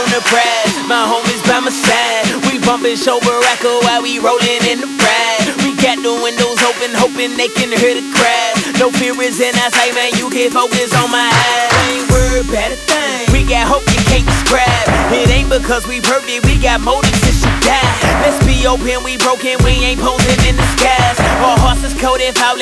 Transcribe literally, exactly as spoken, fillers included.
the prize. My homies by my side. We bumpin' Chaubraca while we rollin' in the ride. We got the windows open, hoping they can hear the crash. No fear is in our sight, man, you can focus on my eyes. I ain't worried about a thing. We got hope you can't describe. It ain't because we perfect, we got motives since she died. Let's be open, we broken, we ain't posing in disguise. Our horses coated, falling.